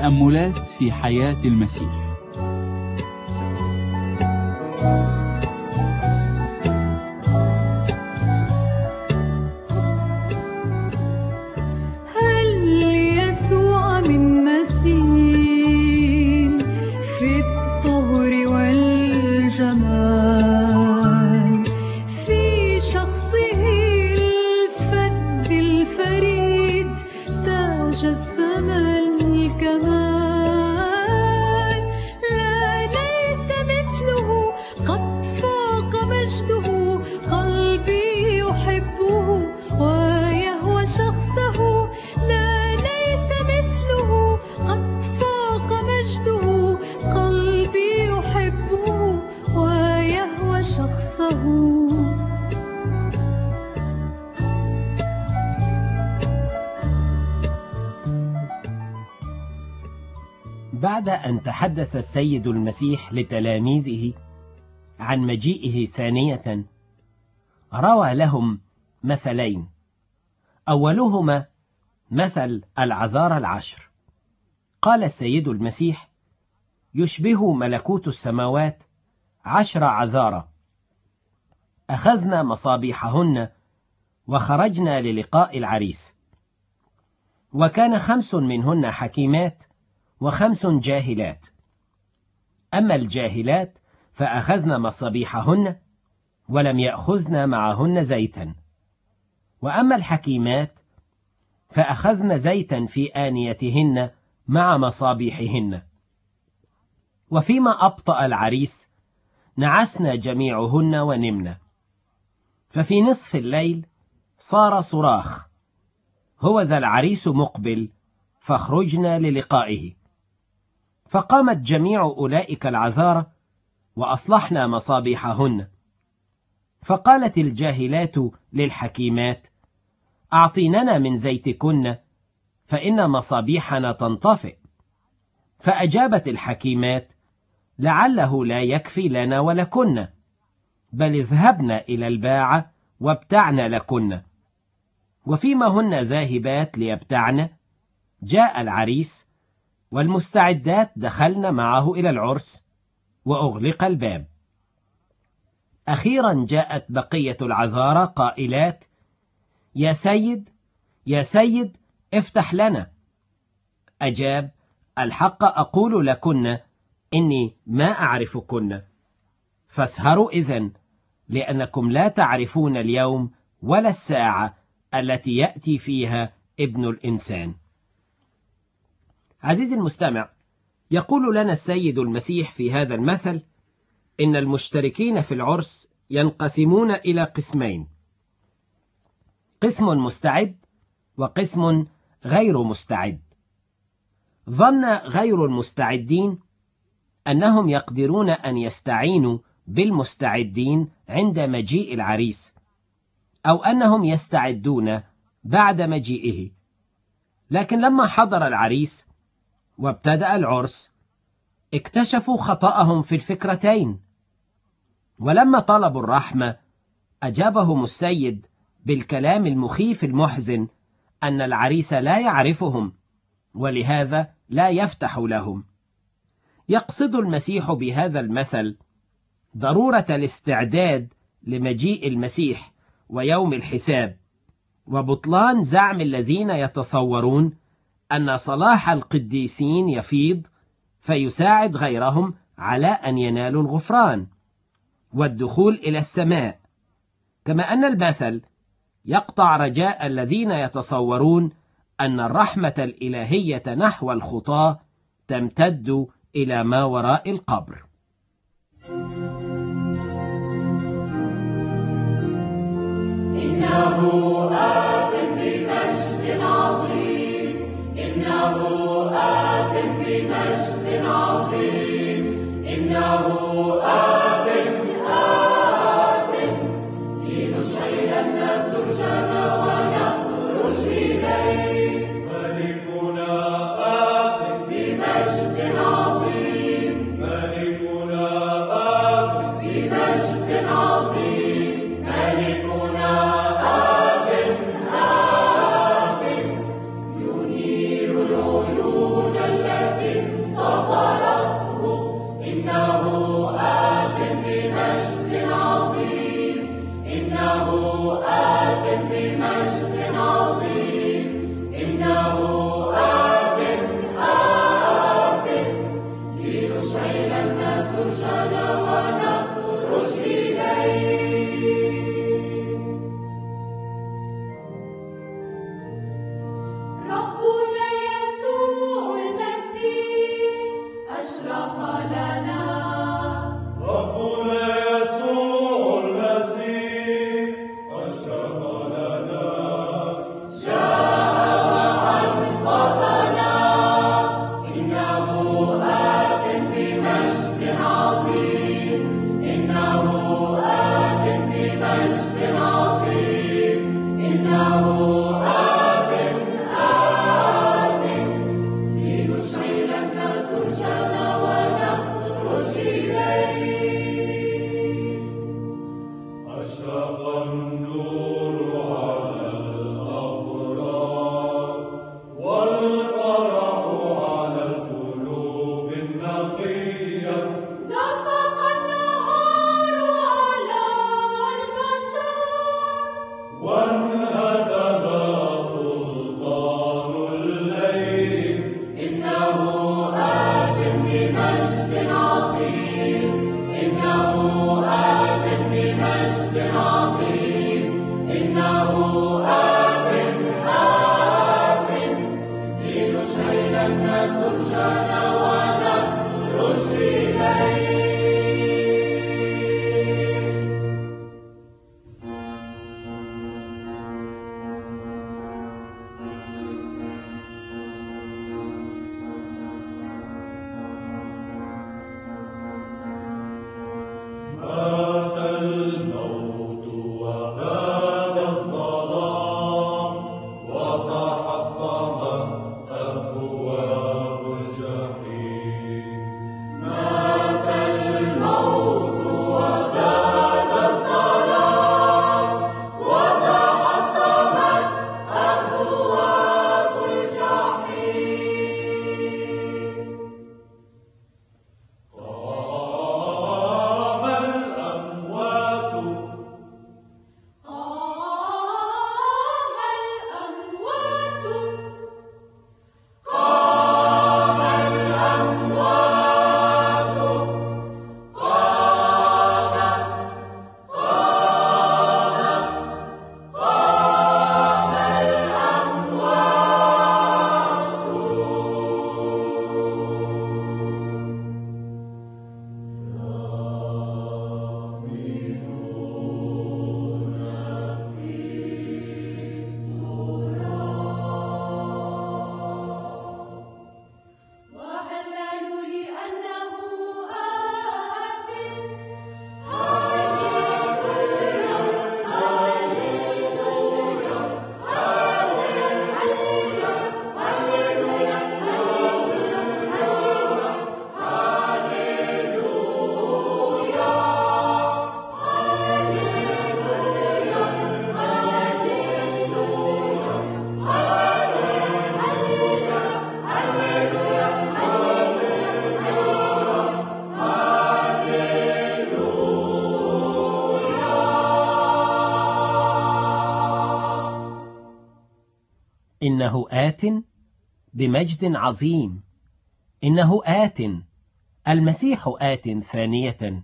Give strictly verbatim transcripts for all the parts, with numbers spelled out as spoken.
تأملات في حياة المسيح. هل يسوع من مثيل في الطهر والجمال، في شخصه الفذ الفريد تاج السما الكمال، لا ليس مثله قد فاق مجده، قلبي يحبه ويهوى شخصه، لا ليس مثله قد فاق مجده، قلبي يحبه ويهوى شخصه. بعد أن تحدث السيد المسيح لتلاميذه عن مجيئه ثانية، روى لهم مثلين، أولهما مثل العذارى العشر. قال السيد المسيح: يشبه ملكوت السماوات عشر عذارى، أخذنا مصابيحهن وخرجنا للقاء العريس، وكان خمس منهن حكيمات وخمس جاهلات. أما الجاهلات فأخذن مصابيحهن ولم يأخذن معهن زيتا، وأما الحكيمات فأخذن زيتا في آنيتهن مع مصابيحهن. وفيما أبطأ العريس نعسنا جميعهن ونمنا. ففي نصف الليل صار صراخ: هو ذا العريس مقبل، فاخرجنا للقائه. فقامت جميع أولئك العذارى وأصلحنا مصابيحهن. فقالت الجاهلات للحكيمات: أعطيننا من زيتكن، فإن مصابيحنا تنطفئ. فأجابت الحكيمات: لعله لا يكفي لنا ولكن، بل اذهبن إلى الباعة وابتعن لكن. وفيما هن ذاهبات ليبتعن جاء العريس، والمستعدات دخلن معه إلى العرس، وأغلق الباب. أخيرا جاءت بقية العذارى قائلات: يا سيد، يا سيد، افتح لنا. أجاب: الحق أقول لكن إني ما أعرفكن، فاسهروا إذن، لأنكم لا تعرفون اليوم ولا الساعة التي يأتي فيها ابن الإنسان. عزيزي المستمع، يقول لنا السيد المسيح في هذا المثل إن المشتركين في العرس ينقسمون إلى قسمين: قسم مستعد وقسم غير مستعد. ظن غير المستعدين أنهم يقدرون أن يستعينوا بالمستعدين عند مجيء العريس، أو أنهم يستعدون بعد مجيئه. لكن لما حضر العريس وابتدأ العرس اكتشفوا خطأهم في الفكرتين. ولما طلبوا الرحمة أجابهم السيد بالكلام المخيف المحزن أن العريس لا يعرفهم، ولهذا لا يفتح لهم. يقصد المسيح بهذا المثل ضرورة الاستعداد لمجيء المسيح ويوم الحساب، وبطلان زعم الذين يتصورون أن صلاح القديسين يفيض فيساعد غيرهم على أن ينالوا الغفران والدخول إلى السماء. كما أن المثل يقطع رجاء الذين يتصورون أن الرحمة الإلهية نحو الخطاة تمتد إلى ما وراء القبر. إنه آت بمجد عظيم، إنه آت بمجد عظيم، إنه آت آت لنشعل الناس سرجنا ونخرج إليه. ملكنا آت بمجد عظيم، ملكنا آت بمجد عظيم، ملكنا آت آت ينير العيون التي إنه آت بمجد عظيم. إنه آت، المسيح آت ثانية،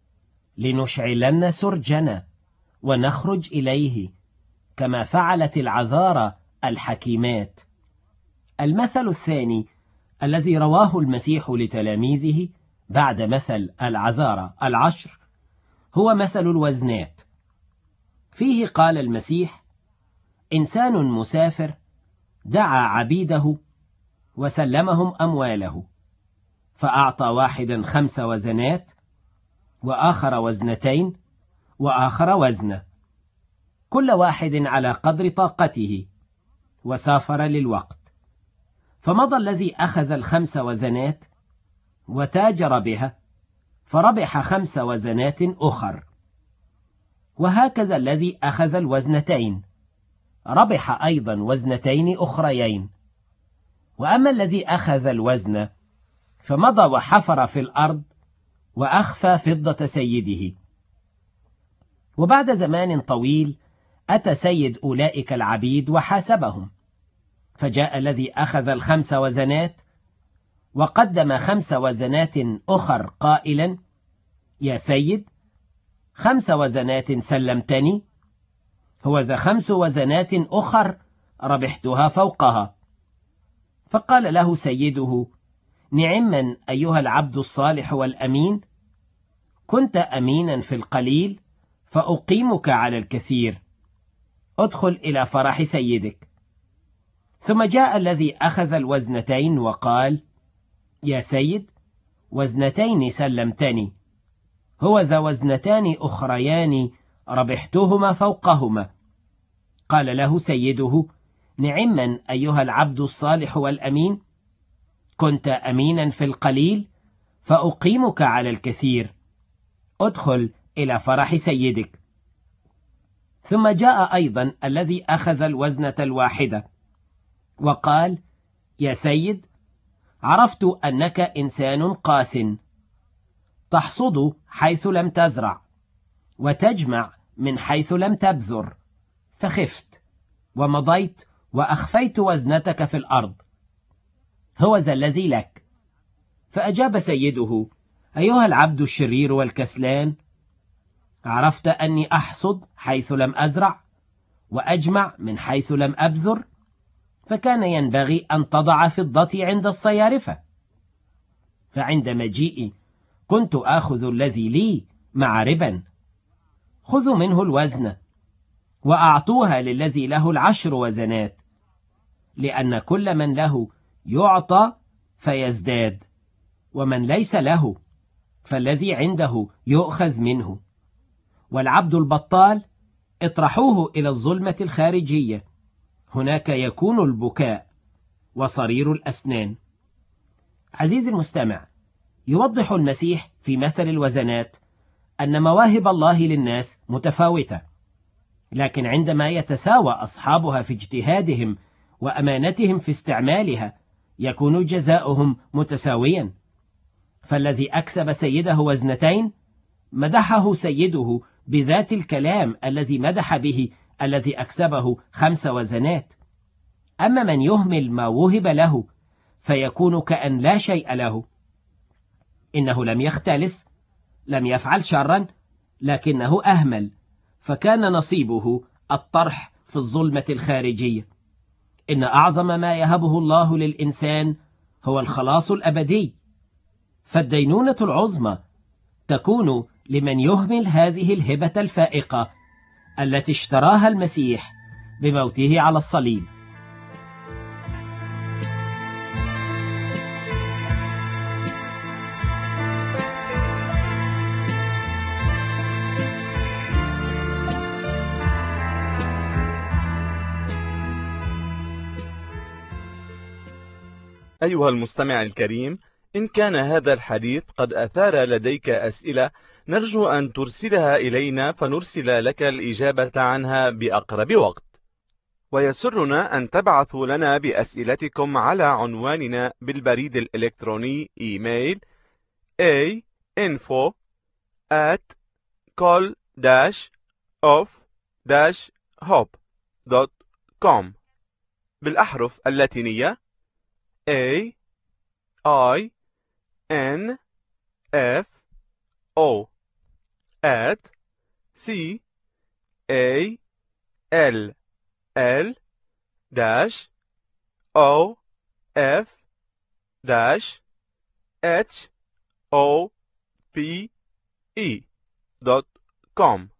لنشعلن سرجنا ونخرج إليه كما فعلت العذارى الحكيمات. المثل الثاني الذي رواه المسيح لتلاميذه بعد مثل العذارى العشر هو مثل الوزنات. فيه قال المسيح: إنسان مسافر دعا عبيده وسلمهم أمواله، فأعطى واحدا خمس وزنات، وآخر وزنتين، وآخر وزنة، كل واحد على قدر طاقته، وسافر للوقت. فمضى الذي أخذ الخمس وزنات وتاجر بها، فربح خمس وزنات أخر. وهكذا الذي أخذ الوزنتين ربح أيضا وزنتين أخريين. وأما الذي أخذ الوزن فمضى وحفر في الأرض وأخفى فضة سيده. وبعد زمان طويل أتى سيد أولئك العبيد وحاسبهم، فجاء الذي أخذ الخمس وزنات وقدم خمس وزنات أخر قائلا: يا سيد، خمس وزنات سلمتني، هو ذا خمس وزنات أخر ربحتها فوقها. فقال له سيده: نعما أيها العبد الصالح والأمين، كنت أمينا في القليل فأقيمك على الكثير، ادخل إلى فرح سيدك. ثم جاء الذي أخذ الوزنتين وقال: يا سيد، وزنتين سلمتني، هو ذا وزنتان أخريان ربحتهما فوقهما. قال له سيده: نعما أيها العبد الصالح والأمين، كنت أمينا في القليل فأقيمك على الكثير، ادخل إلى فرح سيدك. ثم جاء أيضا الذي أخذ الوزنة الواحدة وقال: يا سيد، عرفت أنك إنسان قاس، تحصد حيث لم تزرع وتجمع من حيث لم تبذر، فخفت ومضيت وأخفيت وزنتك في الأرض، هو ذا الذي لك. فأجاب سيده: أيها العبد الشرير والكسلان، عرفت أني أحصد حيث لم أزرع وأجمع من حيث لم أبذر، فكان ينبغي أن تضع فضتي عند الصيارفة، فعند مجيئي كنت آخذ الذي لي مع ربا. خذوا منه الوزن وأعطوها للذي له العشر وزنات، لأن كل من له يعطى فيزداد، ومن ليس له فالذي عنده يؤخذ منه. والعبد البطال اطرحوه إلى الظلمة الخارجية، هناك يكون البكاء وصرير الأسنان. عزيزي المستمع، يوضح المسيح في مثل الوزنات أن مواهب الله للناس متفاوتة، لكن عندما يتساوى أصحابها في اجتهادهم وأمانتهم في استعمالها يكون جزاؤهم متساويا. فالذي أكسب سيده وزنتين مدحه سيده بذات الكلام الذي مدح به الذي أكسبه خمس وزنات. أما من يهمل ما وهب له فيكون كأن لا شيء له. إنه لم يختلس، لم يفعل شرا، لكنه أهمل، فكان نصيبه الطرح في الظلمة الخارجية. إن أعظم ما يهبه الله للإنسان هو الخلاص الأبدي، فالدينونة العظمى تكون لمن يهمل هذه الهبة الفائقة التي اشتراها المسيح بموته على الصليب. أيها المستمع الكريم، إن كان هذا الحديث قد أثار لديك أسئلة نرجو أن ترسلها إلينا فنرسل لك الإجابة عنها بأقرب وقت. ويسرنا أن تبعثوا لنا بأسئلتكم على عنواننا بالبريد الإلكتروني إيميل a info at col dash of dash hope دوت كوم بالأحرف اللاتينية A I N F O at C A L L dash O F dash H O P E دوت كوم.